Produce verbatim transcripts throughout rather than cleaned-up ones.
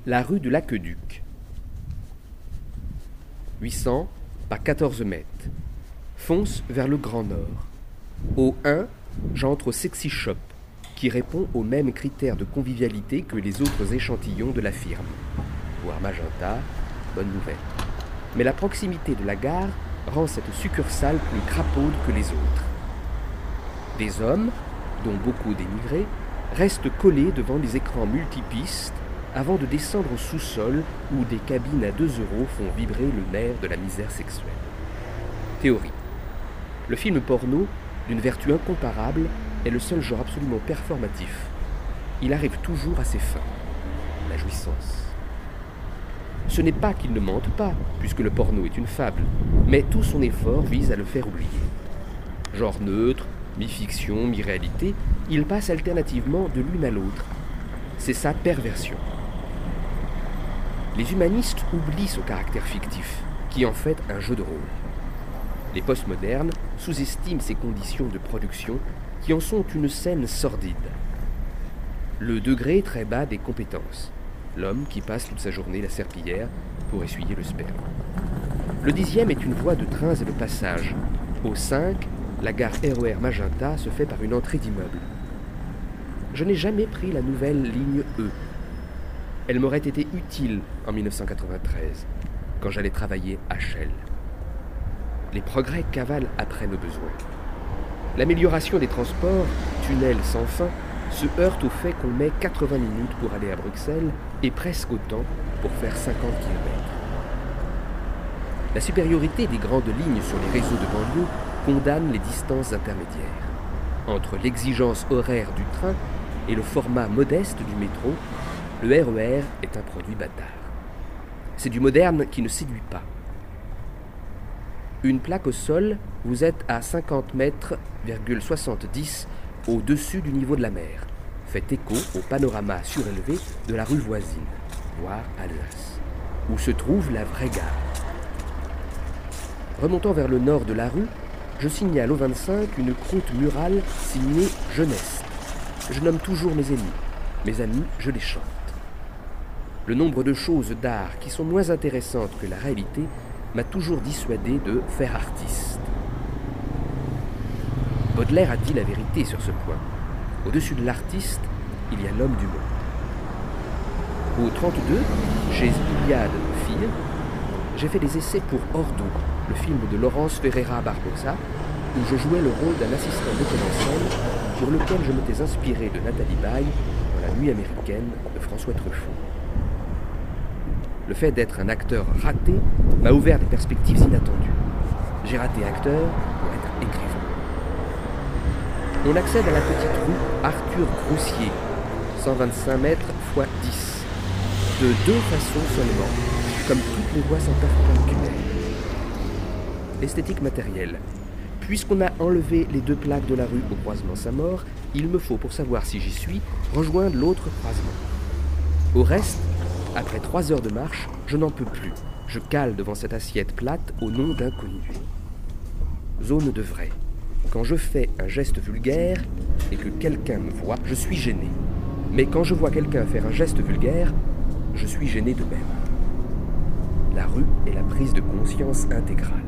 La rue de l'Aqueduc. huit cents par quatorze mètres. Fonce vers le Grand Nord. Au un, j'entre au Sexy Shop, qui répond aux mêmes critères de convivialité que les autres échantillons de la firme. Voir magenta, bonne nouvelle. Mais la proximité de la gare rend cette succursale plus crapaude que les autres. Des hommes, dont beaucoup d'émigrés, restent collés devant les écrans multipistes avant de descendre au sous-sol où des cabines à deux euros font vibrer le nerf de la misère sexuelle. Théorie. Le film porno, d'une vertu incomparable, est le seul genre absolument performatif. Il arrive toujours à ses fins. La jouissance. Ce n'est pas qu'il ne mente pas, puisque le porno est une fable, mais tout son effort vise à le faire oublier. Genre neutre, mi-fiction, mi-réalité, il passe alternativement de l'une à l'autre. C'est sa perversion. Les humanistes oublient ce caractère fictif, qui est en fait un jeu de rôle. Les postmodernes sous-estiment ces conditions de production qui en sont une scène sordide. Le degré très bas des compétences. L'homme qui passe toute sa journée la serpillière pour essuyer le sperme. Le dixième est une voie de trains et de passage. Au cinq, la gare R E R Magenta se fait par une entrée d'immeuble. Je n'ai jamais pris la nouvelle ligne E. Elle m'aurait été utile en mille neuf cent quatre-vingt-treize, quand j'allais travailler à Shell. Les progrès cavalent après nos besoins. L'amélioration des transports, tunnels sans fin, se heurte au fait qu'on met quatre-vingts minutes pour aller à Bruxelles et presque autant pour faire cinquante kilomètres. La supériorité des grandes lignes sur les réseaux de banlieue condamne les distances intermédiaires. Entre l'exigence horaire du train et le format modeste du métro, le R E R est un produit bâtard. C'est du moderne qui ne séduit pas. Une plaque au sol, vous êtes à cinquante mètres virgule soixante-dix au-dessus du niveau de la mer. Fait écho au panorama surélevé de la rue voisine, voire Alsace, où se trouve la vraie gare. Remontant vers le nord de la rue, je signale au vingt-cinq une croûte murale signée Jeunesse. Je nomme toujours mes ennemis. Mes amis, je les chante. Le nombre de choses d'art qui sont moins intéressantes que la réalité m'a toujours dissuadé de faire artiste. Baudelaire a dit la vérité sur ce point. Au-dessus de l'artiste, il y a l'homme du monde. Au trente-deux, chez Iliade Fille, j'ai fait des essais pour Ordo, le film de Laurence Ferreira Barbosa, où je jouais le rôle d'un assistant metteur en scène pour lequel je m'étais inspiré de Nathalie Baye dans La Nuit américaine de François Truffaut. Le fait d'être un acteur raté m'a ouvert des perspectives inattendues. J'ai raté acteur pour être écrivain. On accède à la petite rue Arthur Groussier, cent vingt-cinq mètres fois dix, de deux façons seulement, comme toutes les voies sans perpendiculaire. L'esthétique matérielle. Puisqu'on a enlevé les deux plaques de la rue au croisement Saint-Maur, il me faut, pour savoir si j'y suis, rejoindre l'autre croisement. Au reste, après trois heures de marche, je n'en peux plus. Je cale devant cette assiette plate au nom d'inconnu. Zone de vrai. Quand je fais un geste vulgaire et que quelqu'un me voit, je suis gêné. Mais quand je vois quelqu'un faire un geste vulgaire, je suis gêné de même. La rue est la prise de conscience intégrale.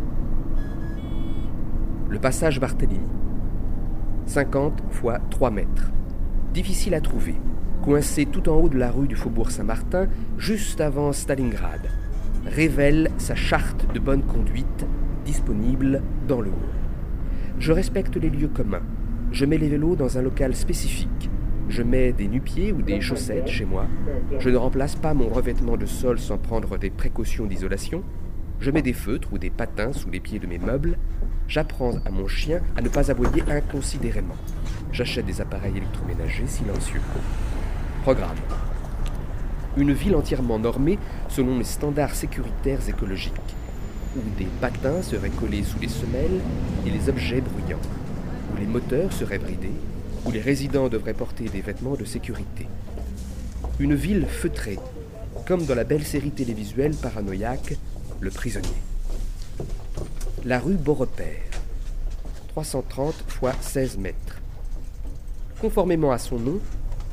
Le passage Barthélemy. cinquante fois trois mètres. Difficile à trouver. Coincé tout en haut de la rue du Faubourg Saint-Martin, juste avant Stalingrad, révèle sa charte de bonne conduite disponible dans le hall. Je respecte les lieux communs. Je mets les vélos dans un local spécifique. Je mets des nu-pieds ou des chaussettes chez moi. Je ne remplace pas mon revêtement de sol sans prendre des précautions d'isolation. Je mets des feutres ou des patins sous les pieds de mes meubles. J'apprends à mon chien à ne pas aboyer inconsidérément. J'achète des appareils électroménagers silencieux. Programme. Une ville entièrement normée selon les standards sécuritaires écologiques, où des patins seraient collés sous les semelles et les objets bruyants, où les moteurs seraient bridés, où les résidents devraient porter des vêtements de sécurité. Une ville feutrée, comme dans la belle série télévisuelle paranoïaque Le Prisonnier. La rue Beaurepaire, trois cent trente fois seize mètres. Conformément à son nom,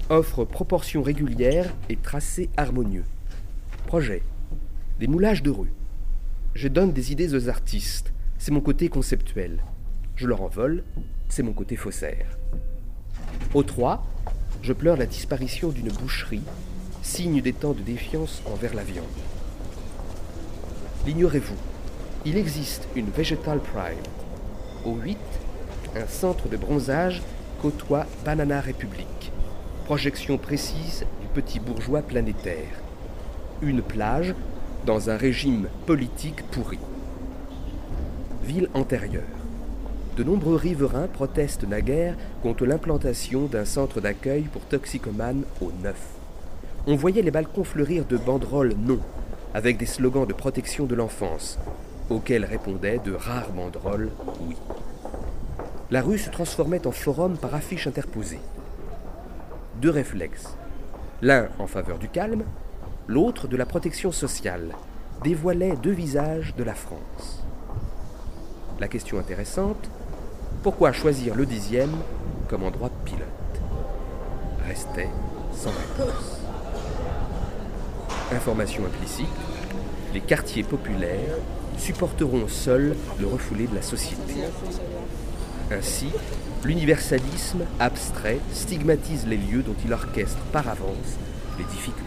offre proportions régulières et tracés harmonieux. Projet. Des moulages de rue. Je donne des idées aux artistes, c'est mon côté conceptuel. Je leur en vole, c'est mon côté faussaire. Au trois, je pleure la disparition d'une boucherie, signe des temps de défiance envers la viande. L'ignorez-vous, il existe une Vegetal Prime. Au huit, un centre de bronzage côtoie Banana République. Projection précise du petit bourgeois planétaire. Une plage dans un régime politique pourri. Ville antérieure. De nombreux riverains protestent naguère contre l'implantation d'un centre d'accueil pour toxicomanes au neuf. On voyait les balcons fleurir de banderoles non, avec des slogans de protection de l'enfance, auxquels répondaient de rares banderoles oui. La rue se transformait en forum par affiches interposées. Deux réflexes, l'un en faveur du calme, l'autre de la protection sociale, dévoilaient deux visages de la France. La question intéressante, pourquoi choisir le dixième comme endroit pilote? Restait sans réponse. Information implicite, les quartiers populaires supporteront seuls le refoulé de la société. Ainsi, l'universalisme abstrait stigmatise les lieux dont il orchestre par avance les difficultés.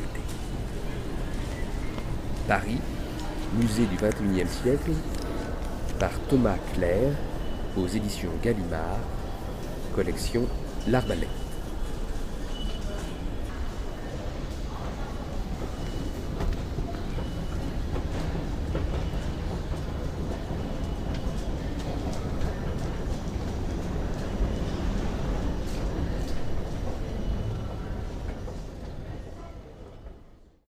Paris, musée du vingt et unième siècle, par Thomas Clair, aux éditions Gallimard, collection L'Arbalète.